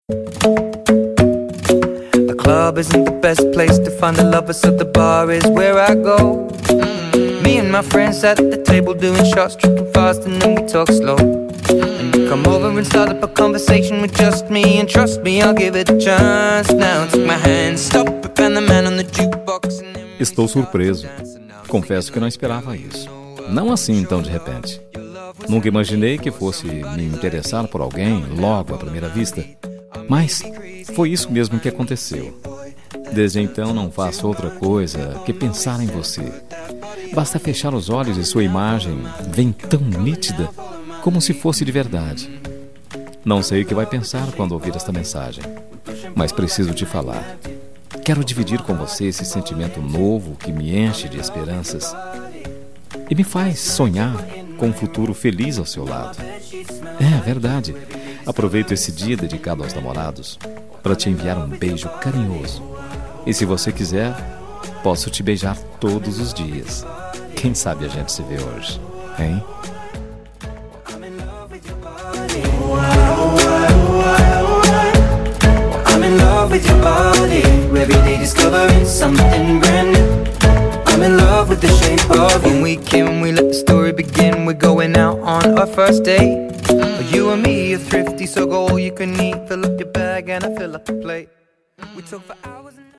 The club isn't the best place to find the lovers, so the bar is where I go. Me and my friends sat at the table doing shots, tripping fast, and then we talk slow. And you come over and start up a conversation with just me, and trust me, I'll give it a chance. Now take my hand, stop it, and the man on the jukebox. Estou surpreso. Confesso que não esperava isso. Não assim tão de repente. Nunca imaginei que fosse me interessar por alguém logo à primeira vista. Mas foi isso mesmo que aconteceu. Desde então não faço outra coisa que pensar em você. Basta fechar os olhos e sua imagem vem tão nítida como se fosse de verdade. Não sei o que vai pensar quando ouvir esta mensagem, mas preciso te falar. Quero dividir com você esse sentimento novo que me enche de esperanças e me faz sonhar com um futuro feliz ao seu lado. É verdade. Aproveito esse dia dedicado aos namorados para te enviar um beijo carinhoso. E se você quiser, posso te beijar todos os dias. Quem sabe a gente se vê hoje, hein? I'm in love with your body. Every day discovering something brand new. I'm in love with the shape of you. When we can, we let the story begin. We're going out on our first date. You and me are thrifty, so go all you can eat. Fill up your bag and I fill up the plate. We talk for hours.